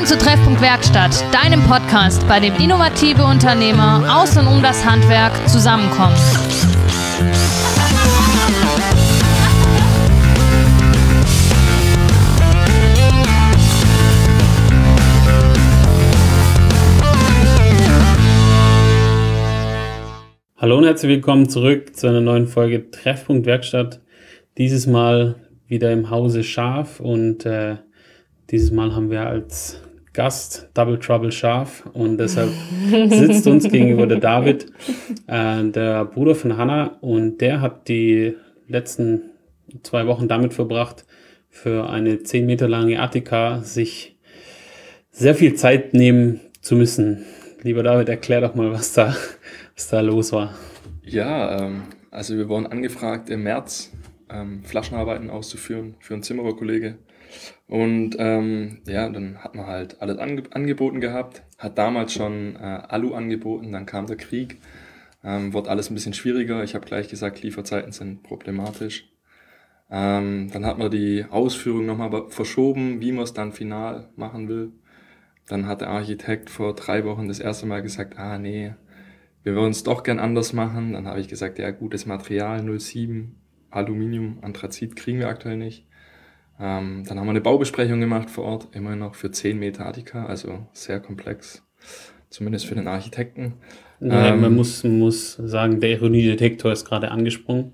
Willkommen zu Treffpunkt Werkstatt, deinem Podcast, bei dem innovative Unternehmer aus und um das Handwerk zusammenkommen. Hallo und herzlich willkommen zurück zu einer neuen Folge Treffpunkt Werkstatt. Dieses Mal wieder im Hause Scharf und dieses Mal haben wir als Gast Double Trouble Scharf und deshalb sitzt uns gegenüber der David, der Bruder von Hannah, und der hat die letzten 2 Wochen damit verbracht, für eine 10 Meter lange Attika sich sehr viel Zeit nehmen zu müssen. Lieber David, erklär doch mal, was da los war. Ja, also wir wurden angefragt im März, Flaschenarbeiten auszuführen für einen Zimmererkollege. Und dann hat man halt alles angeboten gehabt, hat damals schon Alu angeboten, dann kam der Krieg, wurde alles ein bisschen schwieriger. Ich habe gleich gesagt, Lieferzeiten sind problematisch. Dann hat man die Ausführung nochmal verschoben, wie man es dann final machen will. Dann hat der Architekt vor 3 Wochen das erste Mal gesagt, nee, wir würden es doch gern anders machen. Dann habe ich gesagt, ja, gutes Material, 07, Aluminium, Anthrazit kriegen wir aktuell nicht. Dann haben wir eine Baubesprechung gemacht vor Ort, immer noch für 10 Meter Attika, also sehr komplex, zumindest für den Architekten. Man muss sagen, der Ironiedetektor ist gerade angesprungen.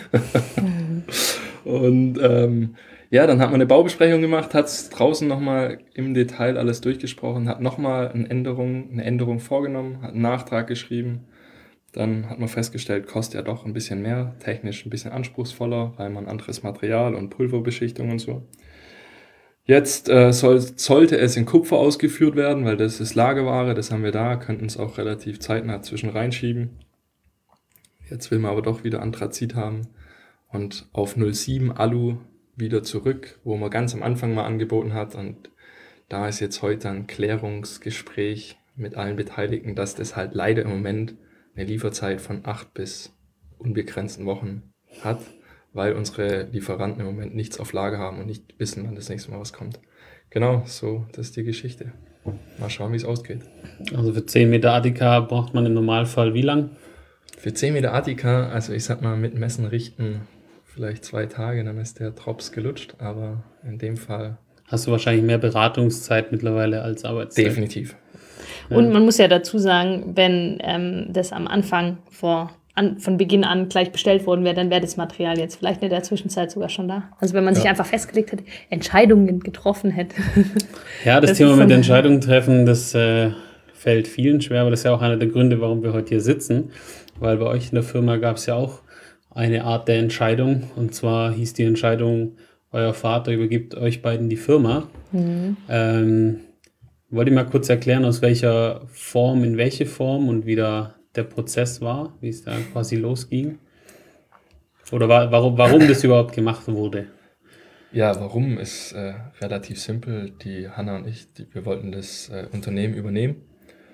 Und dann hat man eine Baubesprechung gemacht, hat es draußen nochmal im Detail alles durchgesprochen, hat nochmal eine Änderung vorgenommen, hat einen Nachtrag geschrieben. Dann hat man festgestellt, kostet ja doch ein bisschen mehr, technisch ein bisschen anspruchsvoller, weil man anderes Material und Pulverbeschichtung und so. Jetzt sollte es in Kupfer ausgeführt werden, weil das ist Lagerware, das haben wir da, könnten es auch relativ zeitnah zwischen reinschieben. Jetzt will man aber doch wieder Anthrazit haben und auf 07 Alu wieder zurück, wo man ganz am Anfang mal angeboten hat, und da ist jetzt heute ein Klärungsgespräch mit allen Beteiligten, dass das halt leider im Moment eine Lieferzeit von 8 bis unbegrenzten Wochen hat, weil unsere Lieferanten im Moment nichts auf Lager haben und nicht wissen, wann das nächste Mal was kommt. Genau, so, das ist die Geschichte. Mal schauen, wie es ausgeht. Also für 10 Meter Attika braucht man im Normalfall wie lang? Für 10 Meter Attika, also ich sag mal mit Messen richten, vielleicht 2 Tage, dann ist der Drops gelutscht, aber in dem Fall... Hast du wahrscheinlich mehr Beratungszeit mittlerweile als Arbeitszeit? Definitiv. Und man muss ja dazu sagen, wenn das am Anfang von Beginn an gleich bestellt worden wäre, dann wäre das Material jetzt vielleicht in der Zwischenzeit sogar schon da. Also wenn man sich einfach festgelegt hätte, Entscheidungen getroffen hätte. Ja, das Thema mit Entscheidungen treffen, das fällt vielen schwer, aber das ist ja auch einer der Gründe, warum wir heute hier sitzen. Weil bei euch in der Firma gab es ja auch eine Art der Entscheidung. Und zwar hieß die Entscheidung, euer Vater übergibt euch beiden die Firma. Mhm. Wollt ihr mal kurz erklären, aus welcher Form, in welche Form und wie der Prozess war, wie es da quasi losging? Oder warum das überhaupt gemacht wurde? Ja, warum ist relativ simpel. Die Hannah und ich, wir wollten das Unternehmen übernehmen,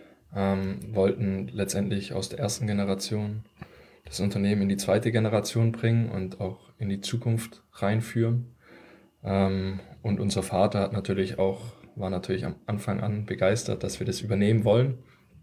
wollten letztendlich aus der ersten Generation das Unternehmen in die zweite Generation bringen und auch in die Zukunft reinführen. Und unser Vater war natürlich am Anfang an begeistert, dass wir das übernehmen wollen.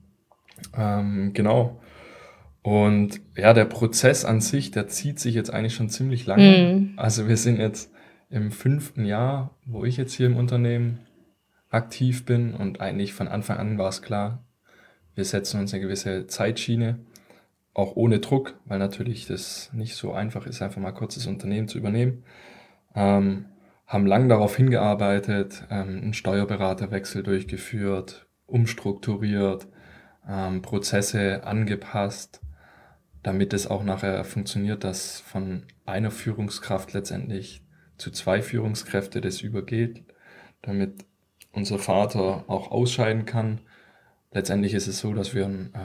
Genau. Und ja, der Prozess an sich, der zieht sich jetzt eigentlich schon ziemlich lange. Also wir sind jetzt im 5. Jahr, wo ich jetzt hier im Unternehmen aktiv bin, und eigentlich von Anfang an war es klar, wir setzen uns eine gewisse Zeitschiene, auch ohne Druck, weil natürlich das nicht so einfach ist, einfach mal kurz das Unternehmen zu übernehmen. Haben lang darauf hingearbeitet, einen Steuerberaterwechsel durchgeführt, umstrukturiert, Prozesse angepasst, damit es auch nachher funktioniert, dass von einer Führungskraft letztendlich zu 2 Führungskräfte das übergeht, damit unser Vater auch ausscheiden kann. Letztendlich ist es so, dass wir einen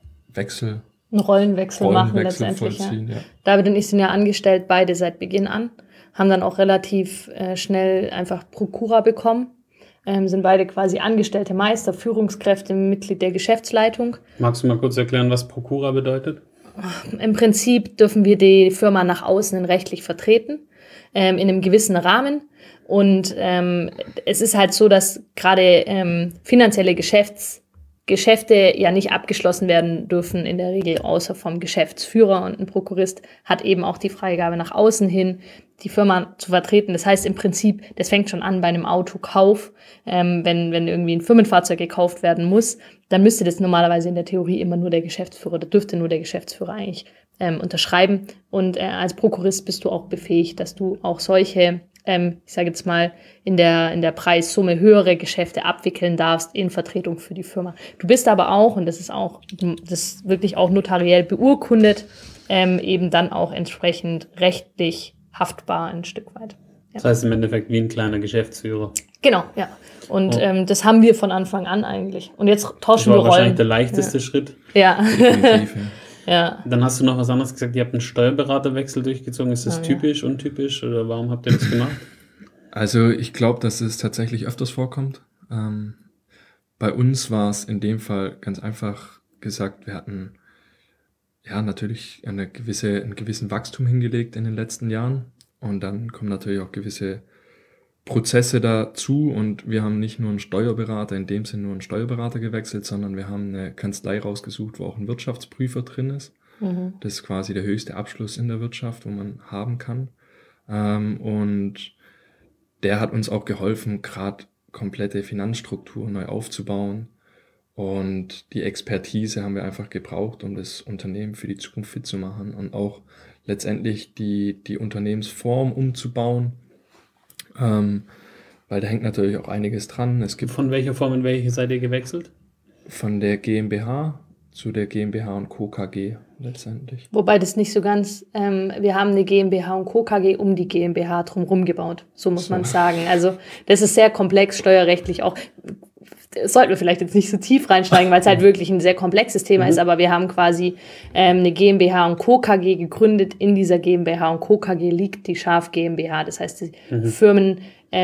Rollenwechsel machen letztendlich. Vollziehen, ja. David und ich sind ja angestellt, beide seit Beginn an, haben dann auch relativ schnell einfach Prokura bekommen, sind beide quasi angestellte Meister, Führungskräfte, Mitglied der Geschäftsleitung. Magst du mal kurz erklären, was Prokura bedeutet? Im Prinzip dürfen wir die Firma nach außen rechtlich vertreten. in einem gewissen Rahmen. Und es ist halt so, dass gerade finanzielle Geschäfte ja nicht abgeschlossen werden dürfen in der Regel, außer vom Geschäftsführer. Und ein Prokurist hat eben auch die Freigabe nach außen hin, die Firma zu vertreten. Das heißt im Prinzip, das fängt schon an bei einem Autokauf. Wenn irgendwie ein Firmenfahrzeug gekauft werden muss, dann müsste das normalerweise in der Theorie immer nur der Geschäftsführer, da dürfte nur der Geschäftsführer eigentlich unterschreiben. Und als Prokurist bist du auch befähigt, dass du auch solche, ich sage jetzt mal, in der Preissumme höhere Geschäfte abwickeln darfst in Vertretung für die Firma. Du bist aber auch, und das ist wirklich auch notariell beurkundet, eben dann auch entsprechend rechtlich haftbar ein Stück weit. Ja. Das heißt im Endeffekt wie ein kleiner Geschäftsführer. Genau, ja. Und das haben wir von Anfang an eigentlich. Und jetzt tauschen wir Das war wahrscheinlich Rollen. der leichteste Schritt. Ja. Definitiv, ja. Ja. Dann hast du noch was anderes gesagt, ihr habt einen Steuerberaterwechsel durchgezogen. Ist das typisch, untypisch oder warum habt ihr das gemacht? Also ich glaube, dass es tatsächlich öfters vorkommt. Bei uns war es in dem Fall ganz einfach gesagt, wir hatten ja natürlich einen gewissen Wachstum hingelegt in den letzten Jahren und dann kommen natürlich auch gewisse Prozesse dazu und wir haben nicht nur einen Steuerberater, in dem Sinne nur einen Steuerberater gewechselt, sondern wir haben eine Kanzlei rausgesucht, wo auch ein Wirtschaftsprüfer drin ist. Mhm. Das ist quasi der höchste Abschluss in der Wirtschaft, wo man haben kann. Und der hat uns auch geholfen, gerade komplette Finanzstruktur neu aufzubauen. Und die Expertise haben wir einfach gebraucht, um das Unternehmen für die Zukunft fit zu machen und auch letztendlich die Unternehmensform umzubauen. Weil da hängt natürlich auch einiges dran. Es gibt von welcher Form in welche seid ihr gewechselt? Von der GmbH zu der GmbH und Co. KG letztendlich. Wobei das nicht so ganz, wir haben eine GmbH und Co. KG um die GmbH drumherum gebaut, so muss man sagen. Also das ist sehr komplex, steuerrechtlich auch. Das sollten wir vielleicht jetzt nicht so tief reinsteigen, weil es halt wirklich ein sehr komplexes Thema ist, aber wir haben quasi eine GmbH und Co. KG gegründet. In dieser GmbH und Co. KG liegt die Schaf GmbH. Das heißt, die Firmen,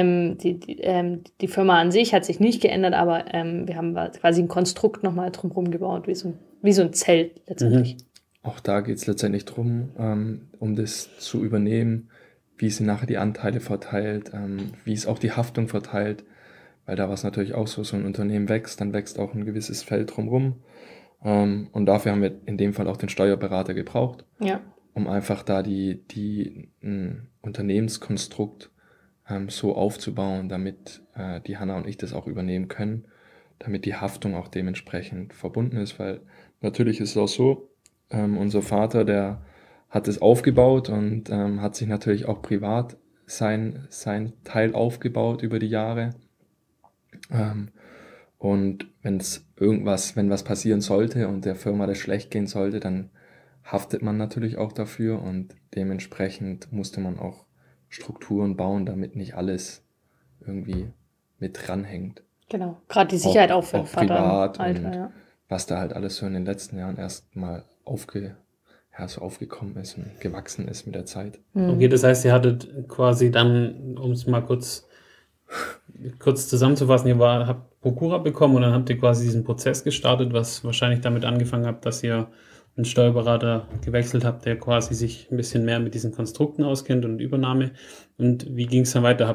die Firma an sich hat sich nicht geändert, aber wir haben quasi ein Konstrukt nochmal drumherum gebaut, wie so ein Zelt letztendlich. Auch da geht es letztendlich drum, um das zu übernehmen, wie sie nachher die Anteile verteilt, wie es auch die Haftung verteilt. Weil da war es natürlich auch so ein Unternehmen wächst, dann wächst auch ein gewisses Feld drumherum. Und dafür haben wir in dem Fall auch den Steuerberater gebraucht, um einfach da die Unternehmenskonstrukt so aufzubauen, damit die Hanna und ich das auch übernehmen können, damit die Haftung auch dementsprechend verbunden ist. Weil natürlich ist es auch so, unser Vater, der hat es aufgebaut und hat sich natürlich auch privat sein Teil aufgebaut über die Jahre. Und wenn was passieren sollte und der Firma das schlecht gehen sollte, dann haftet man natürlich auch dafür und dementsprechend musste man auch Strukturen bauen, damit nicht alles irgendwie mit dranhängt. Genau, gerade die Sicherheit auch für den Vater privat Alter, und was da halt alles so in den letzten Jahren erst mal aufgekommen ist und gewachsen ist mit der Zeit. Okay, das heißt, ihr hattet quasi dann, um es mal kurz zusammenzufassen, ihr habt Prokura bekommen und dann habt ihr quasi diesen Prozess gestartet, was wahrscheinlich damit angefangen habt, dass ihr einen Steuerberater gewechselt habt, der quasi sich ein bisschen mehr mit diesen Konstrukten auskennt und Übernahme. Und wie ging es dann weiter?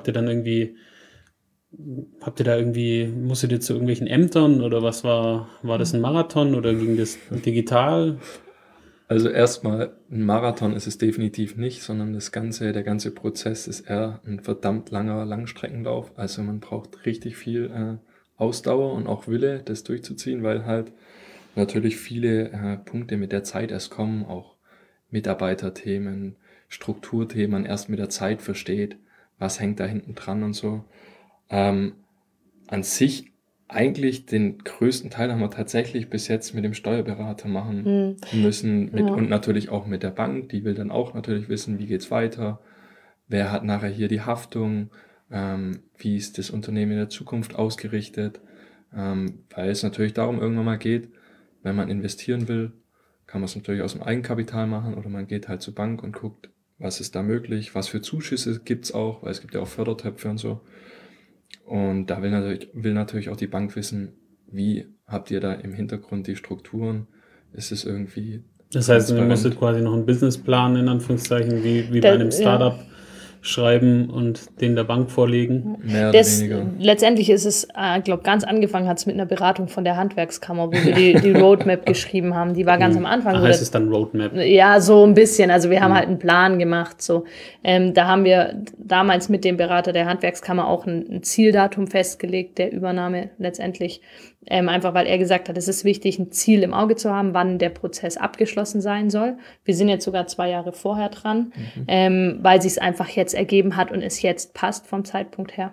Musstet ihr zu irgendwelchen Ämtern oder was war das ein Marathon oder ging das digital? Also erstmal, ein Marathon ist es definitiv nicht, sondern der ganze Prozess ist eher ein verdammt langer Langstreckenlauf. Also man braucht richtig viel Ausdauer und auch Wille, das durchzuziehen, weil halt natürlich viele Punkte mit der Zeit erst kommen, auch Mitarbeiterthemen, Strukturthemen, man erst mit der Zeit versteht, was hängt da hinten dran und so. An sich eigentlich den größten Teil haben wir tatsächlich bis jetzt mit dem Steuerberater machen müssen und natürlich auch mit der Bank. Die will dann auch natürlich wissen, wie geht's weiter, wer hat nachher hier die Haftung, wie ist das Unternehmen in der Zukunft ausgerichtet, weil es natürlich darum irgendwann mal geht, wenn man investieren will, kann man es natürlich aus dem Eigenkapital machen oder man geht halt zur Bank und guckt, was ist da möglich, was für Zuschüsse gibt's auch, weil es gibt ja auch Fördertöpfe und so. Und da will natürlich auch die Bank wissen, wie habt ihr da im Hintergrund die Strukturen? Ist es irgendwie... Das heißt, ihr musstet quasi noch einen Businessplan in Anführungszeichen, wie bei einem Startup schreiben und den der Bank vorlegen. Mehr oder weniger. Letztendlich ist es, glaube ganz angefangen hat es mit einer Beratung von der Handwerkskammer, wo wir die Roadmap geschrieben haben. Die war ganz am Anfang. Heißt es dann Roadmap? Ja, so ein bisschen. Also wir haben halt einen Plan gemacht. So. Da haben wir damals mit dem Berater der Handwerkskammer auch ein Zieldatum festgelegt, der Übernahme letztendlich. Einfach weil er gesagt hat, es ist wichtig, ein Ziel im Auge zu haben, wann der Prozess abgeschlossen sein soll. Wir sind jetzt sogar 2 Jahre vorher dran, weil sich es einfach jetzt ergeben hat und es jetzt passt vom Zeitpunkt her.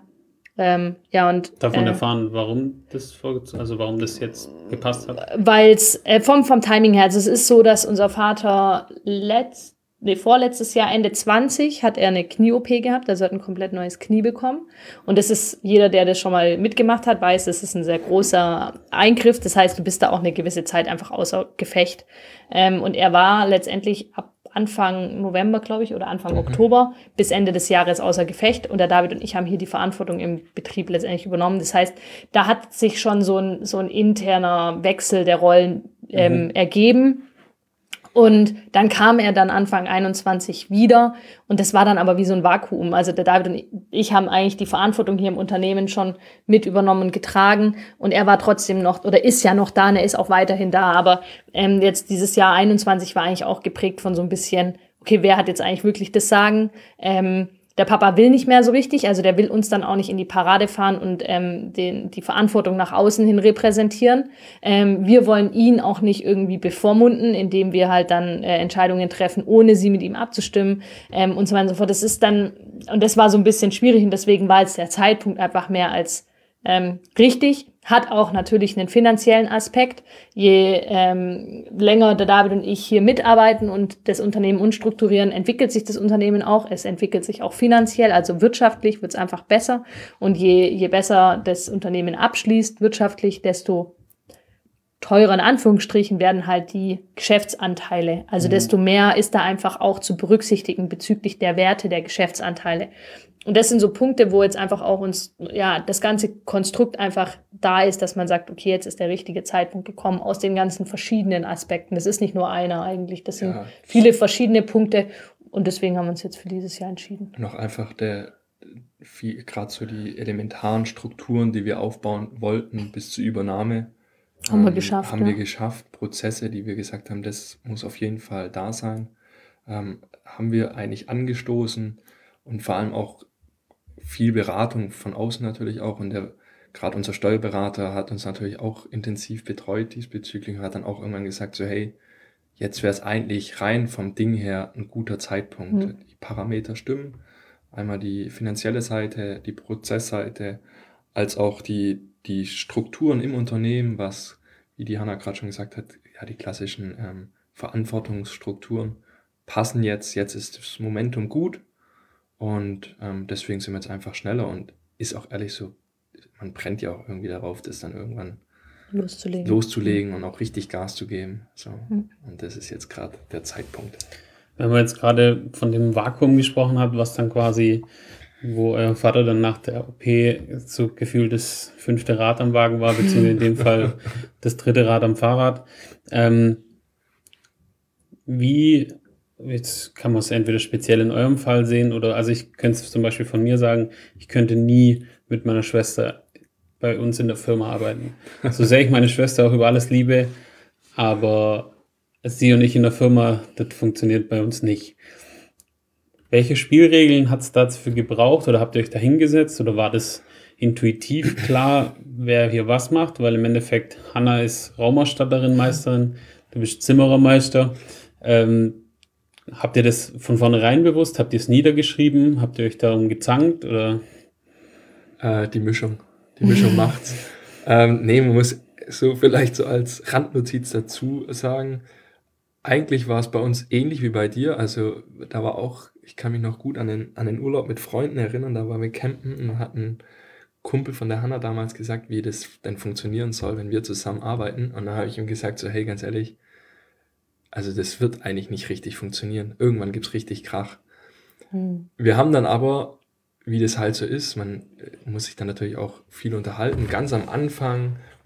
Darf man erfahren, warum das jetzt gepasst hat? Weil es vom Timing her, also es ist so, dass unser Vater vorletztes Jahr, Ende 20, hat er eine Knie-OP gehabt, also hat ein komplett neues Knie bekommen. Und das ist, jeder, der das schon mal mitgemacht hat, weiß, das ist ein sehr großer Eingriff. Das heißt, du bist da auch eine gewisse Zeit einfach außer Gefecht. Und er war letztendlich ab Anfang November, glaube ich, oder Anfang Oktober bis Ende des Jahres außer Gefecht. Und der David und ich haben hier die Verantwortung im Betrieb letztendlich übernommen. Das heißt, da hat sich schon so ein interner Wechsel der Rollen ergeben. Und dann kam er dann Anfang 21 wieder und das war dann aber wie so ein Vakuum. Also der David und ich haben eigentlich die Verantwortung hier im Unternehmen schon mit übernommen und getragen und er war trotzdem noch oder ist ja noch da und er ist auch weiterhin da. Aber jetzt dieses Jahr 21 war eigentlich auch geprägt von so ein bisschen, okay, wer hat jetzt eigentlich wirklich das Sagen? Der Papa will nicht mehr so richtig, also der will uns dann auch nicht in die Parade fahren und die Verantwortung nach außen hin repräsentieren. Wir wollen ihn auch nicht irgendwie bevormunden, indem wir halt dann Entscheidungen treffen, ohne sie mit ihm abzustimmen und so weiter und so fort. Das ist dann, und das war so ein bisschen schwierig und deswegen war jetzt der Zeitpunkt einfach mehr als richtig. Hat auch natürlich einen finanziellen Aspekt. Je länger der David und ich hier mitarbeiten und das Unternehmen umstrukturieren, entwickelt sich das Unternehmen auch. Es entwickelt sich auch finanziell, also wirtschaftlich wird es einfach besser. Und je besser das Unternehmen abschließt, wirtschaftlich, desto teurer in Anführungsstrichen werden halt die Geschäftsanteile. Also desto mehr ist da einfach auch zu berücksichtigen bezüglich der Werte der Geschäftsanteile. Und das sind so Punkte, wo jetzt einfach auch uns, das ganze Konstrukt einfach da ist, dass man sagt, okay, jetzt ist der richtige Zeitpunkt gekommen aus den ganzen verschiedenen Aspekten. Das ist nicht nur einer eigentlich, das sind viele verschiedene Punkte und deswegen haben wir uns jetzt für dieses Jahr entschieden. Noch einfach gerade so die elementaren Strukturen, die wir aufbauen wollten bis zur Übernahme, haben wir geschafft. Haben wir geschafft. Prozesse, die wir gesagt haben, das muss auf jeden Fall da sein, haben wir eigentlich angestoßen und vor allem auch viel Beratung von außen natürlich auch und gerade unser Steuerberater hat uns natürlich auch intensiv betreut diesbezüglich und hat dann auch irgendwann gesagt so, hey, jetzt wäre es eigentlich rein vom Ding her ein guter Zeitpunkt. Die Parameter stimmen, einmal die finanzielle Seite, die Prozessseite, als auch die Strukturen im Unternehmen, was, wie die Hanna gerade schon gesagt hat, ja, die klassischen Verantwortungsstrukturen passen jetzt ist das Momentum gut. Und deswegen sind wir jetzt einfach schneller und ist auch ehrlich so, man brennt ja auch irgendwie darauf, das dann irgendwann loszulegen und auch richtig Gas zu geben. So. Und das ist jetzt gerade der Zeitpunkt. Wenn man jetzt gerade von dem Vakuum gesprochen hat, was dann quasi, wo euer Vater dann nach der OP so gefühlt das 5. Rad am Wagen war, beziehungsweise in dem Fall das 3. Rad am Fahrrad. Jetzt kann man es entweder speziell in eurem Fall sehen oder, also ich könnte es zum Beispiel von mir sagen, ich könnte nie mit meiner Schwester bei uns in der Firma arbeiten. So sehr ich meine Schwester auch über alles liebe, aber sie und ich in der Firma, das funktioniert bei uns nicht. Welche Spielregeln hat es dafür gebraucht oder habt ihr euch da hingesetzt oder war das intuitiv klar, wer hier was macht? Weil im Endeffekt Hanna ist Raumausstatterin, Meisterin, du bist Zimmerermeister. Habt ihr das von vornherein bewusst? Habt ihr es niedergeschrieben? Habt ihr euch darum gezankt? Oder? Die Mischung macht's. Man muss so vielleicht so als Randnotiz dazu sagen, eigentlich war es bei uns ähnlich wie bei dir. Also da war auch, ich kann mich noch gut an den Urlaub mit Freunden erinnern, da waren wir campen und hat ein Kumpel von der Hanna damals gesagt, wie das denn funktionieren soll, wenn wir zusammen arbeiten. Und dann habe ich ihm gesagt, so hey, ganz ehrlich, also das wird eigentlich nicht richtig funktionieren. Irgendwann gibt's richtig Krach. Wir haben dann aber, wie das halt so ist, man muss sich dann natürlich auch viel unterhalten. Ganz am Anfang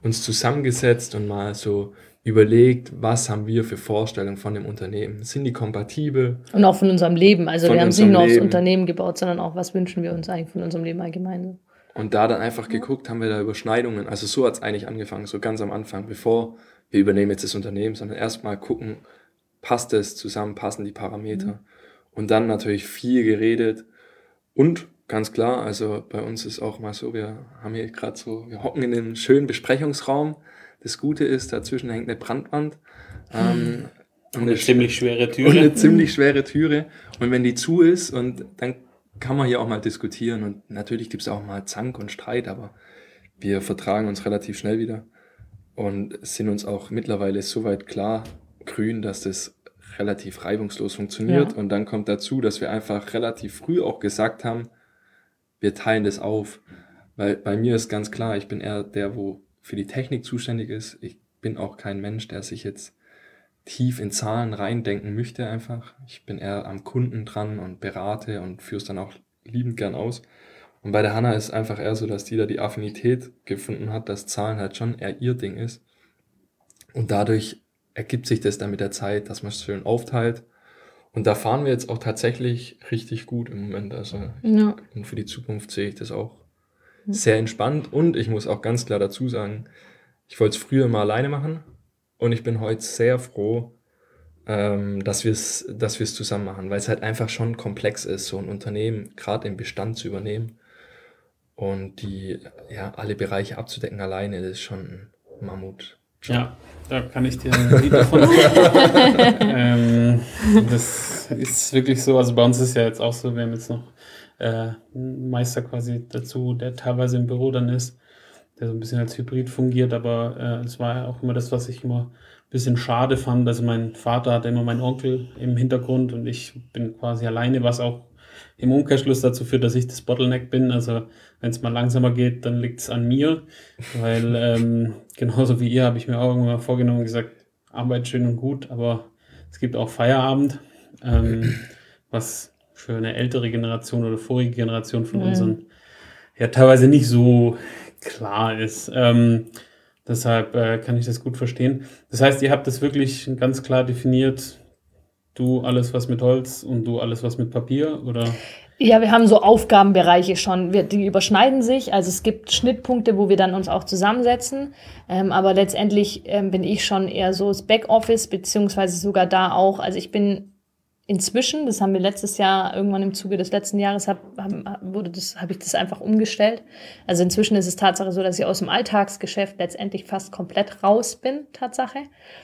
uns zusammengesetzt und mal so überlegt, was haben wir für Vorstellungen von dem Unternehmen? Sind die kompatibel? Und auch von unserem Leben. Also Von wir haben es nicht unserem nur aufs Leben. Unternehmen gebaut, sondern auch, was wünschen wir uns eigentlich von unserem Leben allgemein. Und da dann einfach geguckt, haben wir da Überschneidungen. Also so hat es eigentlich angefangen, so ganz am Anfang, bevor wir übernehmen jetzt das Unternehmen, sondern erstmal gucken, passt es zusammen, passen die Parameter. Und dann natürlich viel geredet. Und ganz klar, also bei uns ist auch mal so, wir haben hier gerade so, wir hocken in einem schönen Besprechungsraum. Das Gute ist, dazwischen hängt eine Brandwand. Und Eine ziemlich schwere und Türe. eine ziemlich schwere Türe. Und wenn die zu ist, und dann kann man hier auch mal diskutieren. Und natürlich gibt es auch mal Zank und Streit, aber wir vertragen uns relativ schnell wieder und sind uns auch mittlerweile soweit klar grün, dass das relativ reibungslos funktioniert. Ja. Und dann kommt dazu, dass wir einfach relativ früh auch gesagt haben, wir teilen das auf. Weil bei mir ist ganz klar, ich bin eher der, wo für die Technik zuständig ist. Ich bin auch kein Mensch, der sich jetzt tief in Zahlen reindenken möchte einfach. Ich bin eher am Kunden dran und berate und führe es dann auch liebend gern aus. Und bei der Hanna ist einfach eher so, dass die da die Affinität gefunden hat, dass Zahlen halt schon eher ihr Ding ist. Und dadurch ergibt sich das dann mit der Zeit, dass man es schön aufteilt. Und da fahren wir jetzt auch tatsächlich richtig gut im Moment. Also Ja. und für die Zukunft sehe ich das auch sehr entspannt. Und ich muss auch ganz klar dazu sagen, ich wollte es früher mal alleine machen. Und ich bin heute sehr froh, dass wir es zusammen machen, weil es halt einfach schon komplex ist, so ein Unternehmen gerade im Bestand zu übernehmen und alle Bereiche abzudecken alleine, das ist schon ein Mammut. Ja, da kann ich dir ein Lied davon sagen. Das ist wirklich so, also bei uns ist ja jetzt auch so, wir haben jetzt noch einen Meister quasi dazu, der teilweise im Büro dann ist, der so ein bisschen als Hybrid fungiert, aber es war ja auch immer das, was ich immer ein bisschen schade fand. Also mein Vater hatte immer meinen Onkel im Hintergrund und ich bin quasi alleine, was auch im Umkehrschluss dazu führt, dass ich das Bottleneck bin. Also wenn es mal langsamer geht, dann liegt es an mir, weil genauso wie ihr habe ich mir auch irgendwann mal vorgenommen und gesagt, Arbeit schön und gut, aber es gibt auch Feierabend, was für eine ältere Generation oder vorige Generation von unseren ja teilweise nicht so klar ist. Deshalb kann ich das gut verstehen. Das heißt, ihr habt das wirklich ganz klar definiert, du alles was mit Holz und du alles was mit Papier, oder? Ja, wir haben so Aufgabenbereiche schon, die überschneiden sich. Also es gibt Schnittpunkte, wo wir dann uns auch zusammensetzen. Aber letztendlich bin ich schon eher so das Backoffice, beziehungsweise sogar da auch. Also ich bin inzwischen, das haben wir letztes Jahr, irgendwann im Zuge des letzten Jahres, habe ich das einfach umgestellt. Also inzwischen ist es Tatsache so, dass ich aus dem Alltagsgeschäft letztendlich fast komplett raus bin, Tatsache.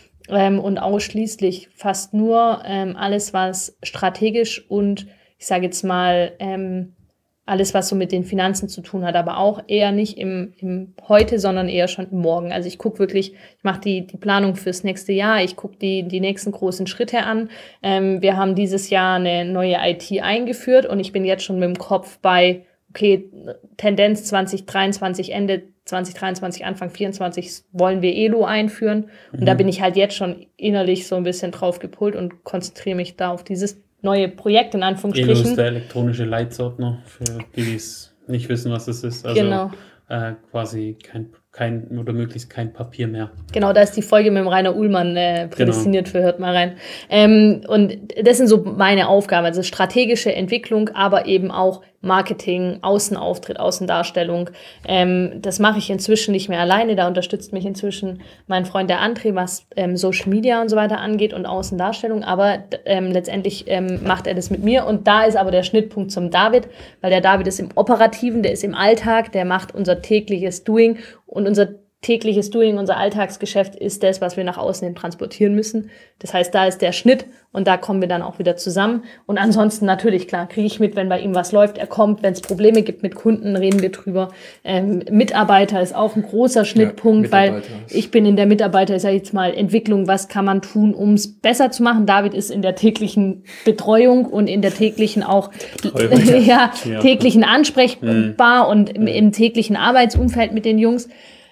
Und ausschließlich fast nur alles, was strategisch und ich sage jetzt mal, alles, was so mit den Finanzen zu tun hat, aber auch eher nicht im Heute, sondern eher schon im Morgen. Also ich gucke wirklich, ich mache die Planung fürs nächste Jahr, ich gucke die nächsten großen Schritte an. Wir haben dieses Jahr eine neue IT eingeführt und ich bin jetzt schon mit dem Kopf bei, okay, Tendenz 2023, Ende 2023, Anfang 2024 wollen wir ELO einführen. Und da bin ich halt jetzt schon innerlich so ein bisschen drauf gepult und konzentriere mich da auf dieses neue Projekt in Anführungsstrichen. ELO ist der elektronische Leitsordner, für die, die es nicht wissen, was es ist. Also Genau. Quasi kein oder möglichst kein Papier mehr. Genau, da ist die Folge mit dem Rainer Ullmann prädestiniert für, hört mal rein. Und das sind so meine Aufgaben, also strategische Entwicklung, aber eben auch Marketing, Außenauftritt, Außendarstellung. Das mache ich inzwischen nicht mehr alleine, da unterstützt mich inzwischen mein Freund der André, was Social Media und so weiter angeht und Außendarstellung, aber letztendlich macht er das mit mir und da ist aber der Schnittpunkt zum David, weil der David ist im Operativen, der ist im Alltag, der macht unser tägliches Doing und unser tägliches Doing, unser Alltagsgeschäft ist das, was wir nach außen hin transportieren müssen. Das heißt, da ist der Schnitt und da kommen wir dann auch wieder zusammen. Und ansonsten natürlich, klar, kriege ich mit, wenn bei ihm was läuft. Er kommt, wenn es Probleme gibt mit Kunden, reden wir drüber. Mitarbeiter ist auch ein großer Schnittpunkt, weil ich bin in der Mitarbeiter, ich sage jetzt mal, Entwicklung, was kann man tun, um es besser zu machen. David ist in der täglichen Betreuung und in der täglichen auch täglichen ansprechbar und im täglichen Arbeitsumfeld mit den Jungs.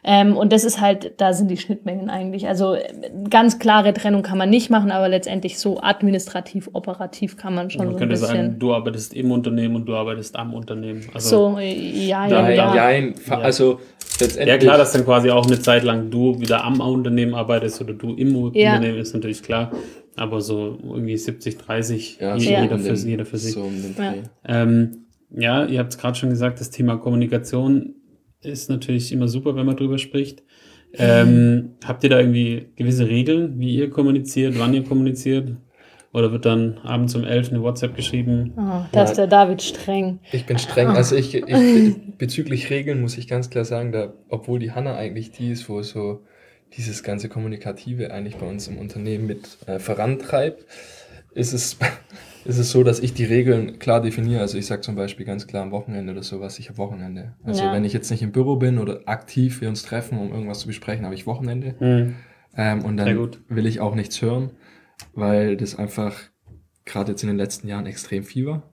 Und das ist halt, da sind die Schnittmengen eigentlich. Also ganz klare Trennung kann man nicht machen, aber letztendlich so administrativ, operativ kann man schon Man so ein könnte bisschen. sagen, du arbeitest im Unternehmen und du arbeitest am Unternehmen. Also, So, ja. Also letztendlich. ja, klar, dass dann quasi auch eine Zeit lang du wieder am Unternehmen arbeitest oder du im Unternehmen, ist natürlich klar. Aber so irgendwie 70-30, jeder für sich. So um den Dreh. Ja, ihr habt es gerade schon gesagt, das Thema Kommunikation ist natürlich immer super, wenn man drüber spricht. Habt ihr da irgendwie gewisse Regeln, wie ihr kommuniziert, wann ihr kommuniziert? Oder wird dann abends um 11 eine WhatsApp geschrieben? Oh, da ist der David streng. Ich bin streng. Also ich bezüglich Regeln muss ich ganz klar sagen, obwohl die Hanna eigentlich die ist, wo so dieses ganze Kommunikative eigentlich bei uns im Unternehmen mit vorantreibt, ist es so, dass ich die Regeln klar definiere. Also ich sage zum Beispiel ganz klar am Wochenende oder sowas, ich habe Wochenende. Also wenn ich jetzt nicht im Büro bin oder aktiv wir uns treffen, um irgendwas zu besprechen, habe ich Wochenende. Und dann will ich auch nichts hören, weil das einfach gerade jetzt in den letzten Jahren extrem viel war.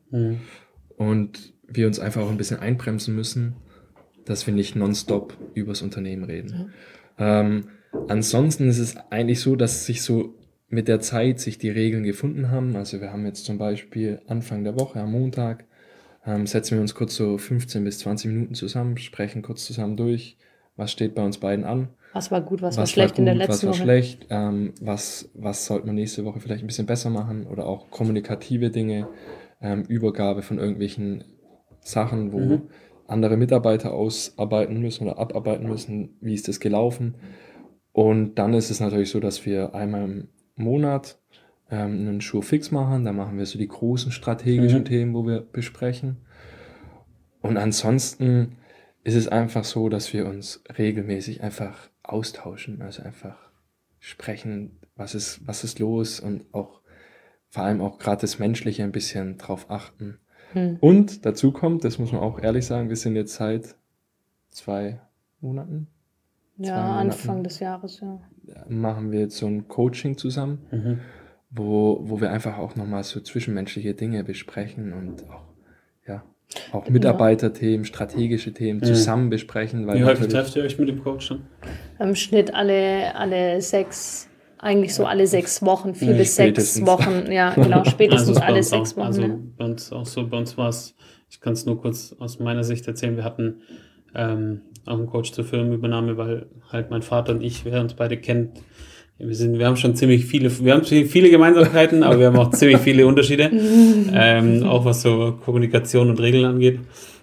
Und wir uns einfach auch ein bisschen einbremsen müssen, dass wir nicht nonstop übers Unternehmen reden. Ansonsten ist es eigentlich so, dass sich so mit der Zeit sich die Regeln gefunden haben. Also wir haben jetzt zum Beispiel Anfang der Woche, am Montag, setzen wir uns kurz so 15 bis 20 Minuten zusammen, sprechen kurz zusammen durch, was steht bei uns beiden an. Was war gut, was war schlecht in der letzten Woche? Was war schlecht, was sollte man nächste Woche vielleicht ein bisschen besser machen oder auch kommunikative Dinge, Übergabe von irgendwelchen Sachen, wo andere Mitarbeiter ausarbeiten müssen oder abarbeiten müssen, wie ist das gelaufen. Und dann ist es natürlich so, dass wir einmal im Monat einen Sure Fix machen, da machen wir so die großen strategischen Themen, wo wir besprechen. Und ansonsten ist es einfach so, dass wir uns regelmäßig einfach austauschen, also einfach sprechen, was ist los und auch vor allem auch gerade das Menschliche ein bisschen drauf achten. Und dazu kommt, das muss man auch ehrlich sagen, wir sind jetzt seit 2 Monaten. Ja, Anfang des Jahres, ja. Machen wir jetzt so ein Coaching zusammen, wo wir einfach auch nochmal so zwischenmenschliche Dinge besprechen und auch Mitarbeiterthemen, strategische Themen zusammen besprechen. Wie häufig trefft ihr euch mit dem Coach dann? Im Schnitt alle 6, eigentlich so alle 6 Wochen, 4 bis 6 Wochen, ja genau, spätestens also alle 6 Wochen. Also bei uns auch so, bei uns war es, ich kann es nur kurz aus meiner Sicht erzählen, wir hatten auch einen Coach zur Firmenübernahme, weil halt mein Vater und ich, wer uns beide kennt, wir haben schon ziemlich viele Gemeinsamkeiten, aber wir haben auch ziemlich viele Unterschiede, auch was so Kommunikation und Regeln angeht.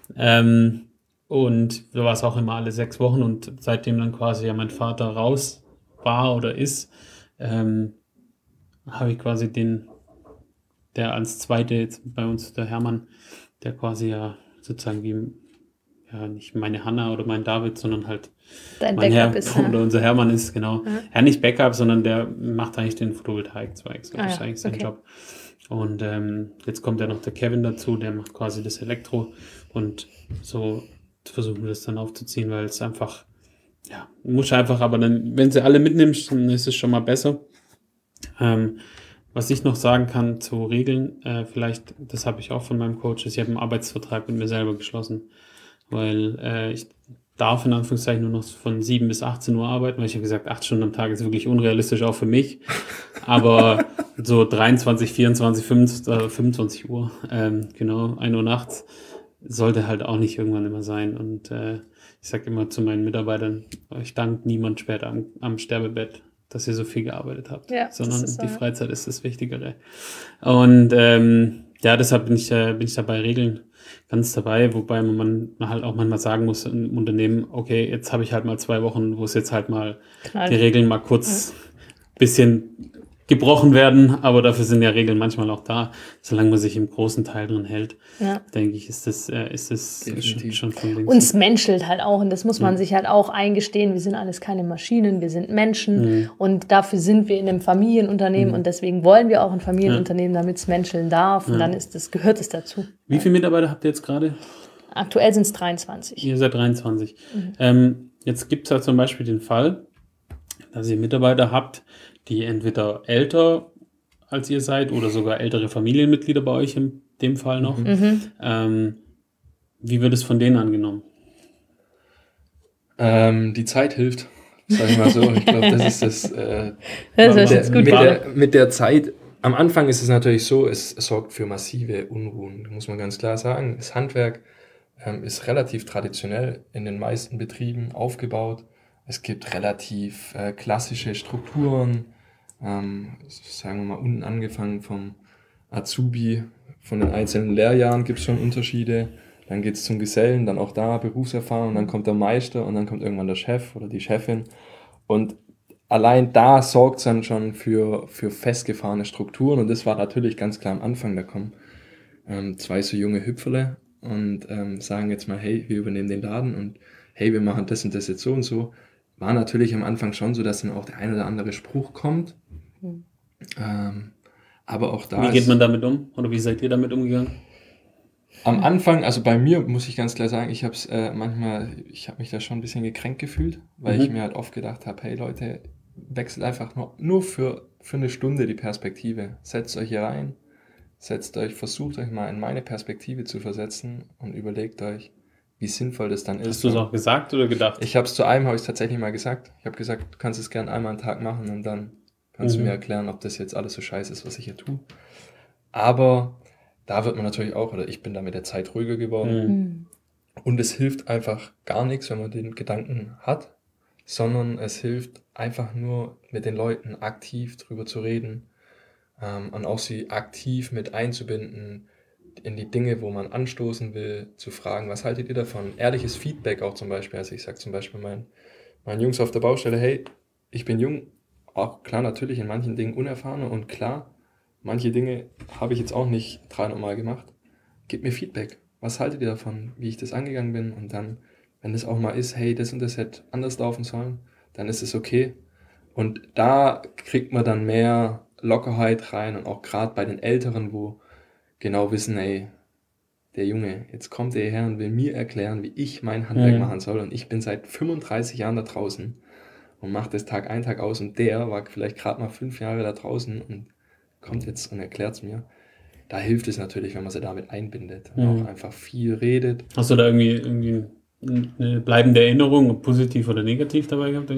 Und so war es auch immer alle 6 Wochen und seitdem dann quasi ja mein Vater raus war oder ist, habe ich quasi der als Zweite jetzt bei uns, der Hermann, der quasi ja sozusagen wie, ja, nicht meine Hanna oder mein David, sondern halt Dein mein Backup ist, oder unser Hermann ist, genau. Ja, nicht Backup, sondern der macht eigentlich den Photovoltaik-Zweig. So ist eigentlich sein Job. Und jetzt kommt ja noch der Kevin dazu, der macht quasi das Elektro und so versuchen wir das dann aufzuziehen, weil es einfach, ja, muss einfach, aber dann, wenn sie alle mitnimmst, dann ist es schon mal besser. Was ich noch sagen kann zu Regeln, vielleicht, das habe ich auch von meinem Coach, ist, ich habe einen Arbeitsvertrag mit mir selber geschlossen, weil ich darf in Anführungszeichen nur noch von 7 bis 18 Uhr arbeiten, weil ich habe gesagt, 8 Stunden am Tag ist wirklich unrealistisch, auch für mich. Aber so 23, 24, 25 Uhr, genau, 1 Uhr nachts, sollte halt auch nicht irgendwann immer sein. Und ich sage immer zu meinen Mitarbeitern, ich danke niemand später am Sterbebett, dass ihr so viel gearbeitet habt, sondern die Freizeit ist das Wichtigere. Und deshalb bin ich dabei Regeln ganz dabei, wobei man halt auch manchmal sagen muss im Unternehmen, okay, jetzt habe ich halt mal 2 Wochen, wo es jetzt halt mal die Regeln mal kurz bisschen gebrochen werden, aber dafür sind ja Regeln manchmal auch da. Solange man sich im großen Teil drin hält, denke ich, ist das schon von links. Uns menschelt halt auch, und das muss man sich halt auch eingestehen, wir sind alles keine Maschinen, wir sind Menschen und dafür sind wir in einem Familienunternehmen und deswegen wollen wir auch ein Familienunternehmen, damit es menscheln darf und dann gehört es dazu. Wie viele Mitarbeiter habt ihr jetzt gerade? Aktuell sind es 23. Ihr seid 23. Jetzt gibt es ja zum Beispiel den Fall, dass ihr Mitarbeiter habt, die entweder älter als ihr seid oder sogar ältere Familienmitglieder bei euch in dem Fall noch. Wie wird es von denen angenommen? Die Zeit hilft, sag ich mal so. Ich glaube, das ist das. Das ist jetzt gut. Mit der Zeit, am Anfang ist es natürlich so, es sorgt für massive Unruhen, muss man ganz klar sagen. Das Handwerk ist relativ traditionell in den meisten Betrieben aufgebaut. Es gibt relativ klassische Strukturen, sagen wir mal unten angefangen vom Azubi, von den einzelnen Lehrjahren gibt es schon Unterschiede. Dann geht es zum Gesellen, dann auch da Berufserfahrung, dann kommt der Meister und dann kommt irgendwann der Chef oder die Chefin. Und allein da sorgt es dann schon für festgefahrene Strukturen. Und das war natürlich ganz klar am Anfang. Da kommen 2 so junge Hüpferle und sagen jetzt mal, hey, wir übernehmen den Laden und hey, wir machen das und das jetzt so und so. War natürlich am Anfang schon so, dass dann auch der ein oder andere Spruch kommt. Aber auch da. Wie geht man damit um? Oder wie seid ihr damit umgegangen? Am Anfang, also bei mir muss ich ganz klar sagen, ich habe mich da schon ein bisschen gekränkt gefühlt, weil ich mir halt oft gedacht habe, hey Leute, wechselt einfach nur für eine Stunde die Perspektive. Setzt euch hier rein, versucht euch mal in meine Perspektive zu versetzen und überlegt euch, wie sinnvoll das dann ist. Hast du es auch gesagt oder gedacht? Zu einem habe ich es tatsächlich mal gesagt. Ich habe gesagt, du kannst es gerne einmal am Tag machen und dann kannst du mir erklären, ob das jetzt alles so scheiße ist, was ich hier tue. Aber da wird man natürlich auch, oder ich bin da mit der Zeit ruhiger geworden. Und es hilft einfach gar nichts, wenn man den Gedanken hat, sondern es hilft einfach nur mit den Leuten aktiv drüber zu reden und auch sie aktiv mit einzubinden in die Dinge, wo man anstoßen will, zu fragen, was haltet ihr davon? Ehrliches Feedback auch zum Beispiel. Also ich sage zum Beispiel meinen Jungs auf der Baustelle, hey, ich bin jung, auch klar natürlich in manchen Dingen unerfahrener und klar, manche Dinge habe ich jetzt auch nicht 300 Mal gemacht. Gebt mir Feedback. Was haltet ihr davon, wie ich das angegangen bin? Und dann, wenn das auch mal ist, hey, das und das hätte anders laufen sollen, dann ist es okay. Und da kriegt man dann mehr Lockerheit rein und auch gerade bei den Älteren, wo genau wissen, ey, der Junge, jetzt kommt er her und will mir erklären, wie ich mein Handwerk machen soll. Und ich bin seit 35 Jahren da draußen und mache das Tag ein, Tag aus. Und der war vielleicht gerade mal 5 Jahre da draußen und kommt jetzt und erklärt es mir. Da hilft es natürlich, wenn man sie damit einbindet und auch einfach viel redet. Hast du da irgendwie eine bleibende Erinnerung, positiv oder negativ dabei gehabt?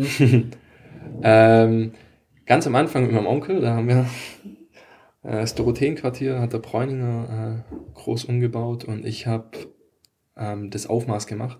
Ganz am Anfang mit meinem Onkel, da haben wir das Dorotheenquartier, hat der Bräuninger groß umgebaut und ich habe das Aufmaß gemacht.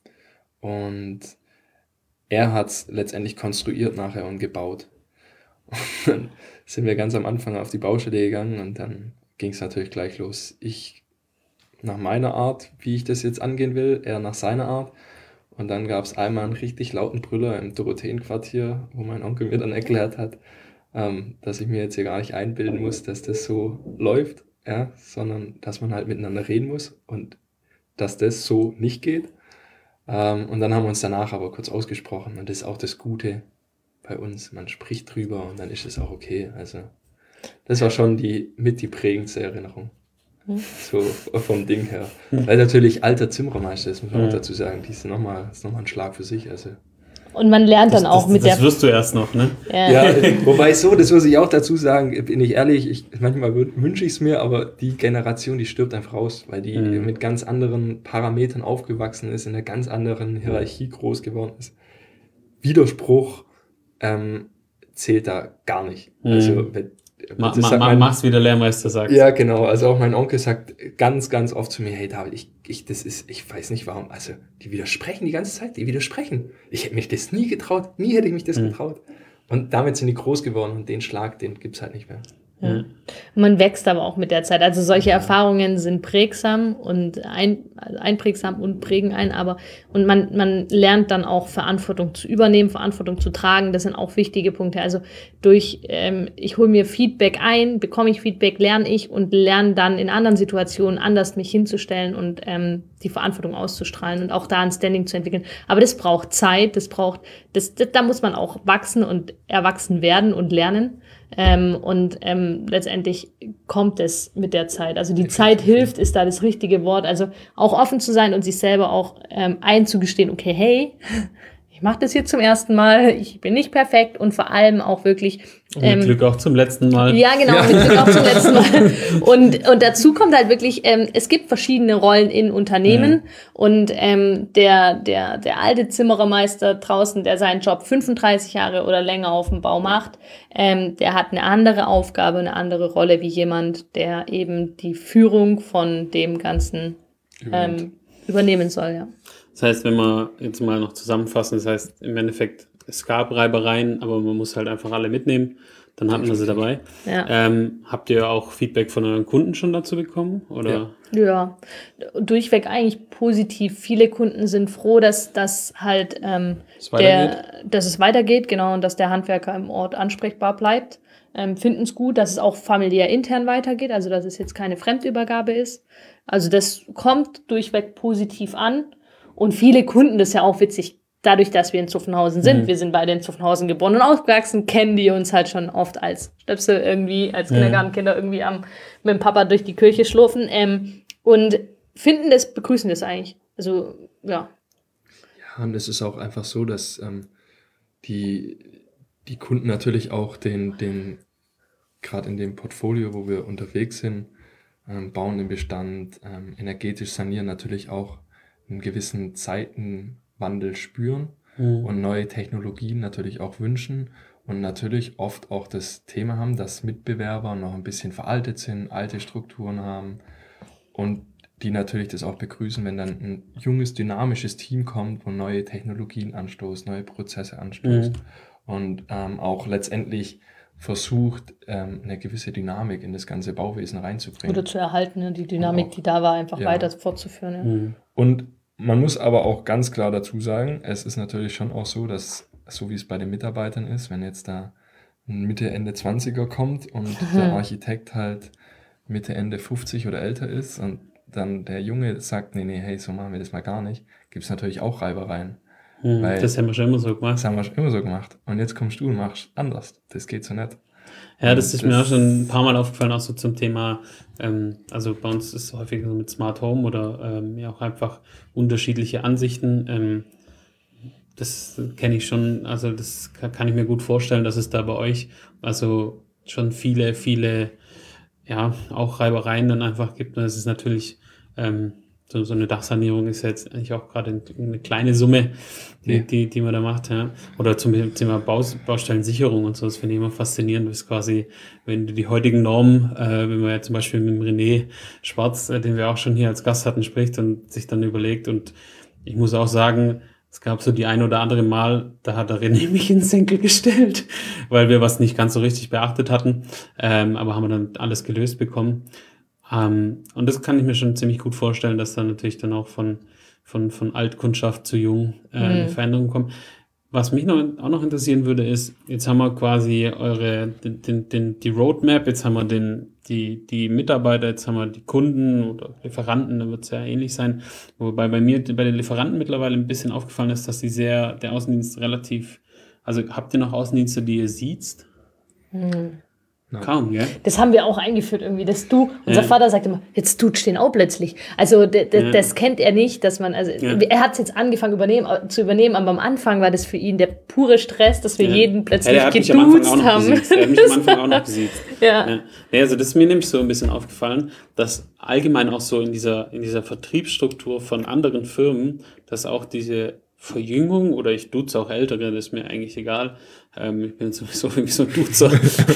Und er hat es letztendlich konstruiert nachher und gebaut. Und dann sind wir ganz am Anfang auf die Baustelle gegangen und dann ging es natürlich gleich los. Ich nach meiner Art, wie ich das jetzt angehen will, er nach seiner Art. Und dann gab es einmal einen richtig lauten Brüller im Dorotheenquartier, wo mein Onkel mir dann erklärt hat, dass ich mir jetzt hier gar nicht einbilden muss, dass das so läuft, ja, sondern dass man halt miteinander reden muss und dass das so nicht geht. Und dann haben wir uns danach aber kurz ausgesprochen und das ist auch das Gute bei uns. Man spricht drüber und dann ist es auch okay. Also das war schon die prägendste Erinnerung. So vom Ding her. Weil natürlich alter Zimmermeister ist, muss man auch dazu sagen. Die ist nochmal ein Schlag für sich. Also. Und man lernt dann auch mit der... Das wirst du erst noch, ne? Ja, wobei das muss ich auch dazu sagen, bin ich ehrlich, manchmal wünsche ich es mir, aber die Generation, die stirbt einfach aus, weil die mit ganz anderen Parametern aufgewachsen ist, in einer ganz anderen Hierarchie groß geworden ist. Widerspruch zählt da gar nicht. Also mach's, wie der Lehrmeister sagt. Ja, genau. Also auch mein Onkel sagt ganz, ganz oft zu mir, hey David, ich weiß nicht warum, also die widersprechen die ganze Zeit, Ich hätte mich das nie getraut, hätte ich mich das getraut. Und damit sind die groß geworden und den Schlag, den gibt's halt nicht mehr. Ja. Man wächst aber auch mit der Zeit. Also solche Erfahrungen sind prägsam und einprägsam und prägen einen, und man lernt dann auch Verantwortung zu übernehmen, Verantwortung zu tragen. Das sind auch wichtige Punkte. Also ich hole mir Feedback ein, bekomme ich Feedback, lerne ich und lerne dann in anderen Situationen anders mich hinzustellen und die Verantwortung auszustrahlen und auch da ein Standing zu entwickeln. Aber das braucht Zeit, da muss man auch wachsen und erwachsen werden und lernen. Letztendlich kommt es mit der Zeit. Also die Zeit hilft, ist da das richtige Wort. Also auch offen zu sein und sich selber auch einzugestehen, okay, hey, ich mache das hier zum ersten Mal, ich bin nicht perfekt und vor allem auch wirklich... Und mit Glück auch zum letzten Mal. Ja, genau, mit Glück auch zum letzten Mal. Und dazu kommt halt wirklich, es gibt verschiedene Rollen in Unternehmen und der alte Zimmerermeister draußen, der seinen Job 35 Jahre oder länger auf dem Bau macht, der hat eine andere Aufgabe, eine andere Rolle wie jemand, der eben die Führung von dem Ganzen übernehmen soll, ja. Das heißt, wenn wir jetzt mal noch zusammenfassen, das heißt im Endeffekt, es gab Reibereien, aber man muss halt einfach alle mitnehmen. Dann hatten wir sie dabei. Ja. Habt ihr auch Feedback von euren Kunden schon dazu bekommen? Oder? Ja, durchweg eigentlich positiv. Viele Kunden sind froh, dass das halt dass es weitergeht, genau, und dass der Handwerker im Ort ansprechbar bleibt. Finden es gut, dass es auch familiär intern weitergeht, also dass es jetzt keine Fremdübergabe ist. Also das kommt durchweg positiv an. Und viele Kunden, das ist ja auch witzig, dadurch, dass wir in Zuffenhausen sind, wir sind beide in Zuffenhausen geboren und aufgewachsen, kennen die uns halt schon oft als Stöpsel irgendwie, als Kindergartenkinder irgendwie mit dem Papa durch die Kirche schlurfen und begrüßen das eigentlich. Also, ja. Ja, und es ist auch einfach so, dass die Kunden natürlich auch den gerade in dem Portfolio, wo wir unterwegs sind, bauen den Bestand, energetisch sanieren, natürlich auch einen gewissen Zeitenwandel spüren und neue Technologien natürlich auch wünschen und natürlich oft auch das Thema haben, dass Mitbewerber noch ein bisschen veraltet sind, alte Strukturen haben und die natürlich das auch begrüßen, wenn dann ein junges, dynamisches Team kommt, wo neue Technologien anstoßt, neue Prozesse anstößt und auch letztendlich versucht, eine gewisse Dynamik in das ganze Bauwesen reinzubringen. Oder zu erhalten, ne? Die Dynamik, die da war, einfach weiter fortzuführen. Ja. Und man muss aber auch ganz klar dazu sagen, es ist natürlich schon auch so, dass, so wie es bei den Mitarbeitern ist, wenn jetzt da ein Mitte, Ende 20er kommt und der Architekt halt Mitte, Ende 50 oder älter ist und dann der Junge sagt, nee, hey, so machen wir das mal gar nicht, gibt es natürlich auch Reibereien. Weil Das haben wir schon immer so gemacht. Das haben wir schon immer so gemacht. Und jetzt kommst du und machst anders. Das geht so nicht. Ja, das ist mir auch schon ein paar Mal aufgefallen, auch so zum Thema, also bei uns ist es häufig so mit Smart Home oder ja auch einfach unterschiedliche Ansichten. Das kenne ich schon, also das kann ich mir gut vorstellen, dass es da bei euch also schon viele, ja, auch Reibereien dann einfach gibt. Und es ist natürlich, so eine Dachsanierung ist ja jetzt eigentlich auch gerade eine kleine Summe, die man da macht, ja. Oder zum Thema Baustellensicherung und so, das finde ich immer faszinierend, das ist quasi, wenn du die heutigen Normen, wenn man ja zum Beispiel mit dem René Schwarz, den wir auch schon hier als Gast hatten, spricht und sich dann überlegt, und ich muss auch sagen, es gab so die ein oder andere Mal, da hat der René mich in den Senkel gestellt, weil wir was nicht ganz so richtig beachtet hatten, aber haben wir dann alles gelöst bekommen. Und das kann ich mir schon ziemlich gut vorstellen, dass dann natürlich dann auch von Altkundschaft zu jung eine Veränderung kommt. Was mich auch noch interessieren würde, ist, jetzt haben wir quasi die Roadmap, jetzt haben wir die Mitarbeiter, jetzt haben wir die Kunden oder Lieferanten, da wird es ja ähnlich sein. Wobei bei mir, bei den Lieferanten mittlerweile ein bisschen aufgefallen ist, dass der Außendienst relativ, also habt ihr noch Außendienste, die ihr siezt? Kaum, gell? Das haben wir auch eingeführt irgendwie, unser Vater sagt immer, jetzt duzt den auch plötzlich. Also das kennt er nicht, dass man, also er hat es jetzt angefangen zu übernehmen, aber am Anfang war das für ihn der pure Stress, dass wir jeden plötzlich geduzt haben. Er hat mich am Anfang auch noch gesiezt. Ja, also das ist mir nämlich so ein bisschen aufgefallen, dass allgemein auch so in dieser Vertriebsstruktur von anderen Firmen, dass auch diese Verjüngung, oder ich duze auch Ältere, das ist mir eigentlich egal. Ich bin sowieso irgendwie so ein Duzer.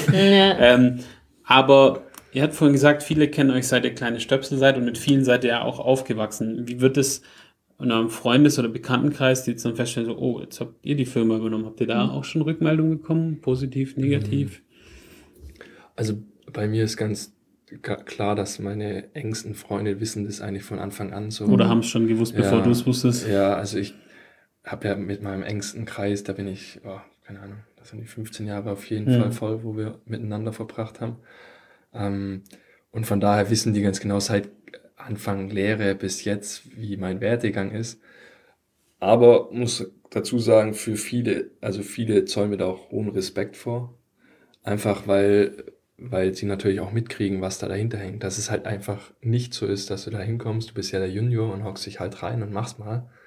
Aber ihr habt vorhin gesagt, viele kennen euch, seit ihr kleine Stöpsel seid, und mit vielen seid ihr ja auch aufgewachsen. Wie wird es in eurem Freundes- oder Bekanntenkreis, die jetzt dann feststellen, so, oh, jetzt habt ihr die Firma übernommen. Habt ihr da auch schon Rückmeldungen bekommen? Positiv, negativ? Also bei mir ist ganz klar, dass meine engsten Freunde wissen das eigentlich von Anfang an so. Oder haben es schon gewusst, bevor du es wusstest? Ja, also ich habe ja mit meinem engsten Kreis, da bin ich, keine Ahnung, das sind die 15 Jahre auf jeden Fall voll, wo wir miteinander verbracht haben. Und von daher wissen die ganz genau seit Anfang Lehre bis jetzt, wie mein Werdegang ist. Aber muss dazu sagen, für viele zollen mir da auch hohen Respekt vor. Einfach weil sie natürlich auch mitkriegen, was da dahinter hängt. Dass es halt einfach nicht so ist, dass du da hinkommst, du bist ja der Junior und hockst dich halt rein und machst mal.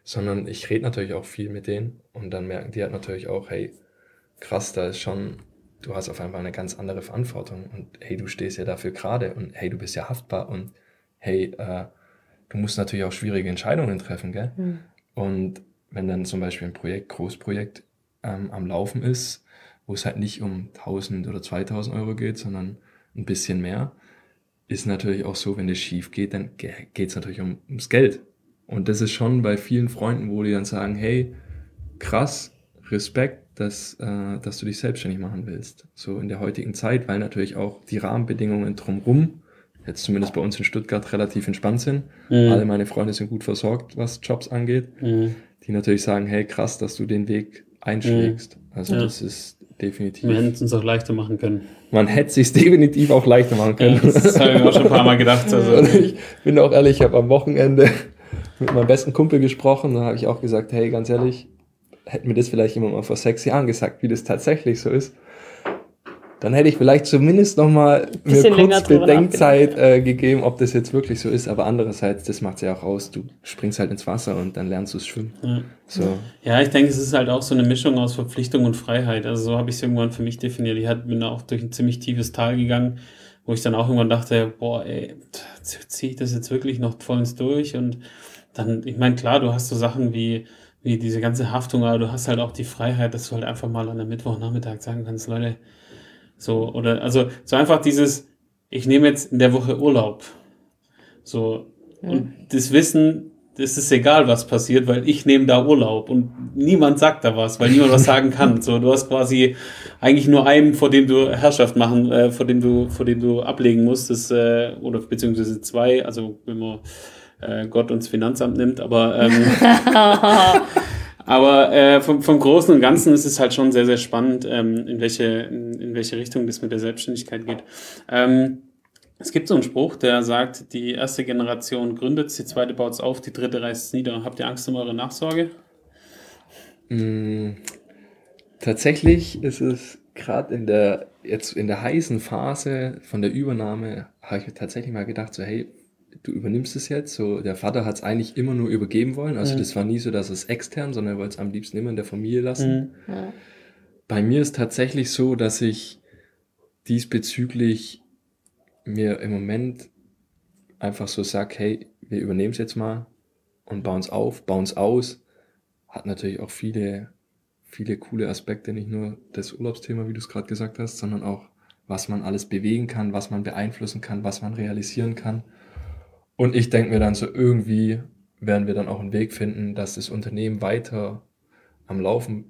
sondern ich rede natürlich auch viel mit denen und dann merken die halt natürlich auch, hey, krass, da ist schon, du hast auf einmal eine ganz andere Verantwortung und hey, du stehst ja dafür gerade und hey, du bist ja haftbar und hey, du musst natürlich auch schwierige Entscheidungen treffen, gell? Und wenn dann zum Beispiel ein Großprojekt am Laufen ist, wo es halt nicht um 1.000 oder 2.000 Euro geht, sondern ein bisschen mehr, ist natürlich auch so, wenn das schief geht, dann geht es natürlich ums Geld. Und das ist schon bei vielen Freunden, wo die dann sagen, hey, krass, Respekt, dass du dich selbstständig machen willst. So in der heutigen Zeit, weil natürlich auch die Rahmenbedingungen drumherum, jetzt zumindest bei uns in Stuttgart, relativ entspannt sind. Alle meine Freunde sind gut versorgt, was Jobs angeht. Die natürlich sagen, hey, krass, dass du den Weg einschlägst. Also das ist definitiv... Wir hätten es uns auch leichter machen können. Man hätte es sich definitiv auch leichter machen können. Ja, das habe ich mir auch schon ein paar Mal gedacht. Also. Und ich bin auch ehrlich, ich habe am Wochenende mit meinem besten Kumpel gesprochen. Da habe ich auch gesagt, hey, ganz ehrlich, hätten mir das vielleicht jemand mal vor 6 Jahren gesagt, wie das tatsächlich so ist, dann hätte ich vielleicht zumindest nochmal mir kurz Bedenkzeit gegeben, ob das jetzt wirklich so ist. Aber andererseits, das macht es ja auch aus. Du springst halt ins Wasser und dann lernst du es schwimmen. Ja. So. Ja, ich denke, es ist halt auch so eine Mischung aus Verpflichtung und Freiheit. Also so habe ich es irgendwann für mich definiert. Ich bin auch durch ein ziemlich tiefes Tal gegangen, wo ich dann auch irgendwann dachte, boah, ey, ziehe ich das jetzt wirklich noch vollends durch? Und dann, ich meine, klar, du hast so Sachen wie diese ganze Haftung, aber du hast halt auch die Freiheit, dass du halt einfach mal an einem Mittwochnachmittag sagen kannst, Leute, so, oder, also, so einfach dieses, ich nehme jetzt in der Woche Urlaub. So, und das Wissen, das ist egal, was passiert, weil ich nehme da Urlaub und niemand sagt da was, weil niemand was sagen kann. So, du hast quasi eigentlich nur einen, vor dem du Herrschaft machen, vor dem du ablegen musst, oder beziehungsweise 2, also wenn man Gott uns Finanzamt nimmt, aber aber vom Großen und Ganzen ist es halt schon sehr, sehr spannend, in welche Richtung das mit der Selbstständigkeit geht. Es gibt so einen Spruch, der sagt, die erste Generation gründet, die zweite baut es auf, die dritte reißt es nieder. Habt ihr Angst um eure Nachsorge? Tatsächlich ist es gerade in der heißen Phase von der Übernahme, habe ich tatsächlich mal gedacht, so hey, du übernimmst es jetzt. So, der Vater hat es eigentlich immer nur übergeben wollen. Also das war nie so, dass es extern, sondern er wollte es am liebsten immer in der Familie lassen. Bei mir ist tatsächlich so, dass ich diesbezüglich mir im Moment einfach so sage, hey, wir übernehmen es jetzt mal und bauen es auf, bauen es aus. Hat natürlich auch viele, viele coole Aspekte, nicht nur das Urlaubsthema, wie du es gerade gesagt hast, sondern auch, was man alles bewegen kann, was man beeinflussen kann, was man realisieren kann. Und ich denke mir dann so, irgendwie werden wir dann auch einen Weg finden, dass das Unternehmen weiter am Laufen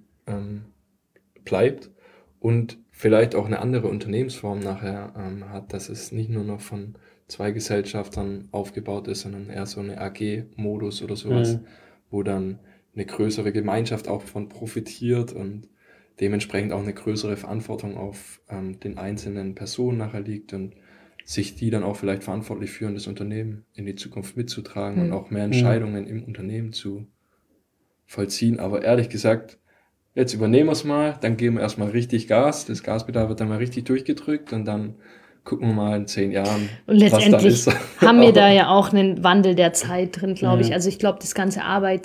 bleibt und vielleicht auch eine andere Unternehmensform nachher hat, dass es nicht nur noch von 2 Gesellschaftern aufgebaut ist, sondern eher so eine AG-Modus oder sowas, wo dann eine größere Gemeinschaft auch von profitiert und dementsprechend auch eine größere Verantwortung auf den einzelnen Personen nachher liegt und sich die dann auch vielleicht verantwortlich führen, das Unternehmen in die Zukunft mitzutragen und auch mehr Entscheidungen im Unternehmen zu vollziehen. Aber ehrlich gesagt, jetzt übernehmen wir es mal, dann geben wir erstmal richtig Gas. Das Gaspedal wird dann mal richtig durchgedrückt und dann gucken wir mal in 10 Jahren, und letztendlich was da ist. haben wir da ja auch einen Wandel der Zeit drin, glaube ich. Also ich glaube, die ganze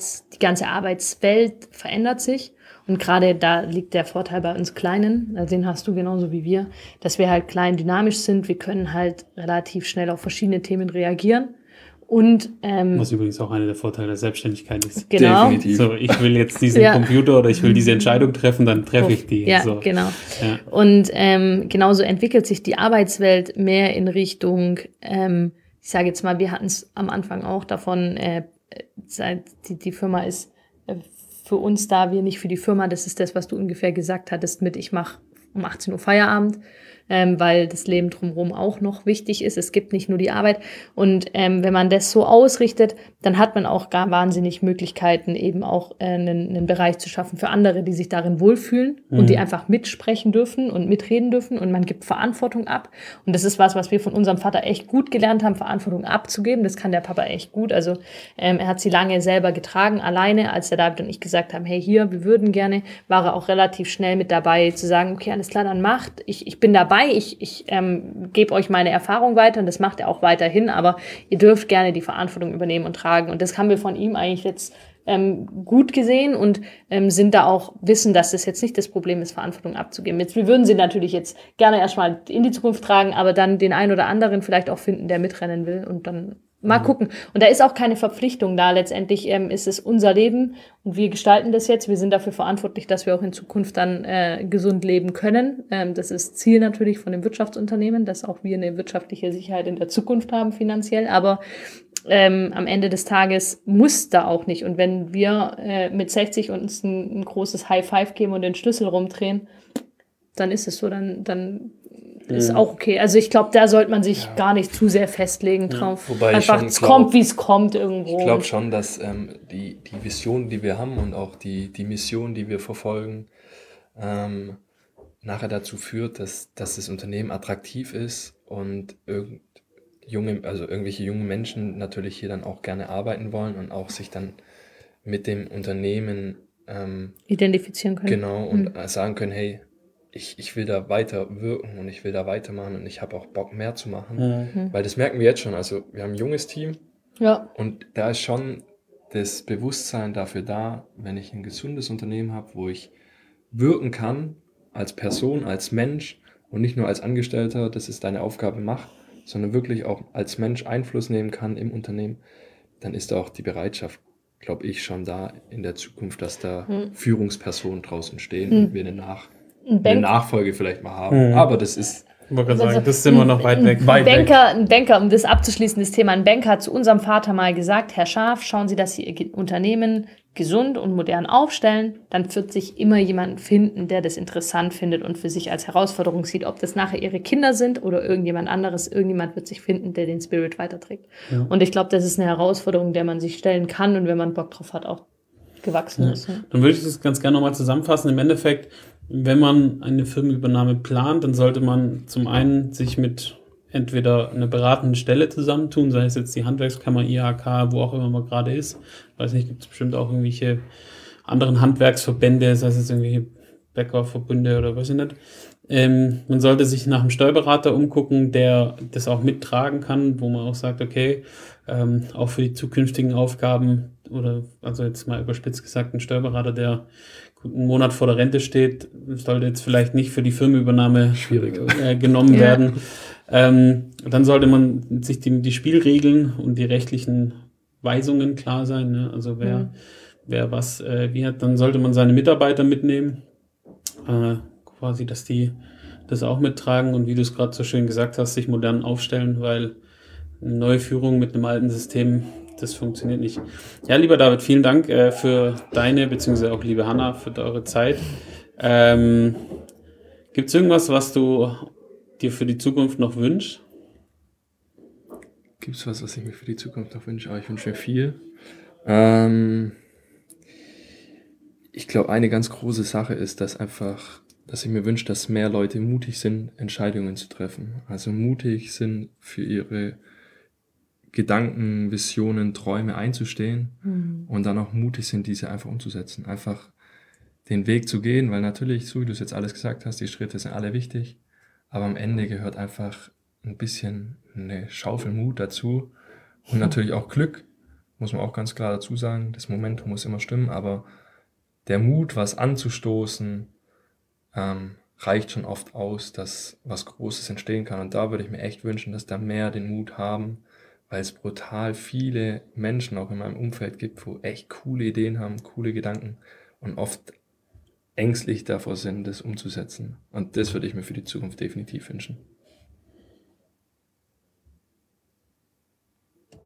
Arbeitswelt verändert sich. Und gerade da liegt der Vorteil bei uns Kleinen, den hast du genauso wie wir, dass wir halt klein dynamisch sind. Wir können halt relativ schnell auf verschiedene Themen reagieren. Und, was übrigens auch einer der Vorteile der Selbstständigkeit ist. Genau. Definitiv. So, ich will jetzt diesen Computer oder ich will diese Entscheidung treffen, dann treffe ich die. Ja, so. genau. Ja. Und genauso entwickelt sich die Arbeitswelt mehr in Richtung, ich sage jetzt mal, wir hatten es am Anfang auch davon, die Firma ist für uns da, wir nicht für die Firma. Das ist das, was du ungefähr gesagt hattest mit, ich mache um 18 Uhr Feierabend, weil das Leben drumherum auch noch wichtig ist. Es gibt nicht nur die Arbeit. Und wenn man das so ausrichtet, dann hat man auch gar wahnsinnig Möglichkeiten, eben auch einen Bereich zu schaffen für andere, die sich darin wohlfühlen und die einfach mitsprechen dürfen und mitreden dürfen. Und man gibt Verantwortung ab. Und das ist was wir von unserem Vater echt gut gelernt haben, Verantwortung abzugeben. Das kann der Papa echt gut. Also er hat sie lange selber getragen, alleine. Als der David und ich gesagt haben, hey, hier, wir würden gerne, war er auch relativ schnell mit dabei, zu sagen, okay, alles klar, dann macht. Ich bin dabei. dabei, ich gebe euch meine Erfahrung weiter und das macht er auch weiterhin, aber ihr dürft gerne die Verantwortung übernehmen und tragen. Und das haben wir von ihm eigentlich jetzt gut gesehen und sind da auch, wissen, dass das jetzt nicht das Problem ist, Verantwortung abzugeben. Jetzt, wir würden sie natürlich jetzt gerne erstmal in die Zukunft tragen, aber dann den einen oder anderen vielleicht auch finden, der mitrennen will und dann mal gucken. Und da ist auch keine Verpflichtung da. Letztendlich ist es unser Leben und wir gestalten das jetzt. Wir sind dafür verantwortlich, dass wir auch in Zukunft dann gesund leben können. Das ist Ziel natürlich von dem Wirtschaftsunternehmen, dass auch wir eine wirtschaftliche Sicherheit in der Zukunft haben finanziell. Aber am Ende des Tages muss da auch nicht. Und wenn wir mit 60 uns ein großes High Five geben und den Schlüssel rumdrehen, dann ist es so, dann ist auch okay. Also ich glaube, da sollte man sich gar nicht zu sehr festlegen drauf. Wobei einfach, es kommt, wie es kommt irgendwo. Ich glaube schon, dass die Vision, die wir haben und auch die Mission, die wir verfolgen, nachher dazu führt, dass das Unternehmen attraktiv ist und irgendwelche junge Menschen natürlich hier dann auch gerne arbeiten wollen und auch sich dann mit dem Unternehmen identifizieren können. Genau, und sagen können, hey, ich will da weiter wirken und ich will da weitermachen und ich habe auch Bock, mehr zu machen. Weil das merken wir jetzt schon. Also wir haben ein junges Team und da ist schon das Bewusstsein dafür da, wenn ich ein gesundes Unternehmen habe, wo ich wirken kann als Person, als Mensch und nicht nur als Angestellter, das ist deine Aufgabe, mach, sondern wirklich auch als Mensch Einfluss nehmen kann im Unternehmen, dann ist da auch die Bereitschaft, glaube ich, schon da in der Zukunft, dass da Führungspersonen draußen stehen und wir eine Nachfolge vielleicht mal haben. Aber das ist... Ich wollte gerade sagen, das sind wir noch weit weg. Ein Banker, um das abzuschließen, das Thema, ein Banker hat zu unserem Vater mal gesagt, Herr Scharf, schauen Sie, dass Sie Ihr Unternehmen gesund und modern aufstellen, dann wird sich immer jemand finden, der das interessant findet und für sich als Herausforderung sieht, ob das nachher Ihre Kinder sind oder irgendjemand anderes, irgendjemand wird sich finden, der den Spirit weiterträgt. Ja. Und ich glaube, das ist eine Herausforderung, der man sich stellen kann und wenn man Bock drauf hat, auch gewachsen ist. Ja. Dann würde ich das ganz gerne nochmal zusammenfassen. Im Endeffekt, wenn man eine Firmenübernahme plant, dann sollte man zum einen sich mit entweder einer beratenden Stelle zusammentun, sei es jetzt die Handwerkskammer, IHK, wo auch immer man gerade ist. Ich weiß nicht, gibt es bestimmt auch irgendwelche anderen Handwerksverbände, sei es jetzt irgendwelche Bäckerverbünde oder weiß ich nicht. Man sollte sich nach einem Steuerberater umgucken, der das auch mittragen kann, wo man auch sagt, okay, auch für die zukünftigen Aufgaben oder, also jetzt mal überspitzt gesagt, ein Steuerberater, der einen Monat vor der Rente steht, sollte jetzt vielleicht nicht für die Firmenübernahme genommen werden. Dann sollte man sich die Spielregeln und die rechtlichen Weisungen klar sein, ne? Also wer was wie hat, dann sollte man seine Mitarbeiter mitnehmen, quasi, dass die das auch mittragen und wie du es gerade so schön gesagt hast, sich modern aufstellen, weil eine neue Führung mit einem alten System, das funktioniert nicht. Ja, lieber David, vielen Dank für deine, beziehungsweise auch liebe Hanna, für eure Zeit. Gibt es irgendwas, was du dir für die Zukunft noch wünschst? Gibt es was ich mir für die Zukunft noch wünsche? Ich wünsche mir viel. Ich glaube, eine ganz große Sache ist, dass ich mir wünsche, dass mehr Leute mutig sind, Entscheidungen zu treffen. Also mutig sind, für ihre Gedanken, Visionen, Träume einzustehen und dann auch mutig sind, diese einfach umzusetzen. Einfach den Weg zu gehen, weil natürlich, so wie du es jetzt alles gesagt hast, die Schritte sind alle wichtig, aber am Ende gehört einfach ein bisschen eine Schaufel Mut dazu und natürlich auch Glück, muss man auch ganz klar dazu sagen. Das Momentum muss immer stimmen, aber der Mut, was anzustoßen, reicht schon oft aus, dass was Großes entstehen kann. Und da würde ich mir echt wünschen, dass da mehr den Mut haben, weil es brutal viele Menschen auch in meinem Umfeld gibt, wo echt coole Ideen haben, coole Gedanken und oft ängstlich davor sind, das umzusetzen. Und das würde ich mir für die Zukunft definitiv wünschen.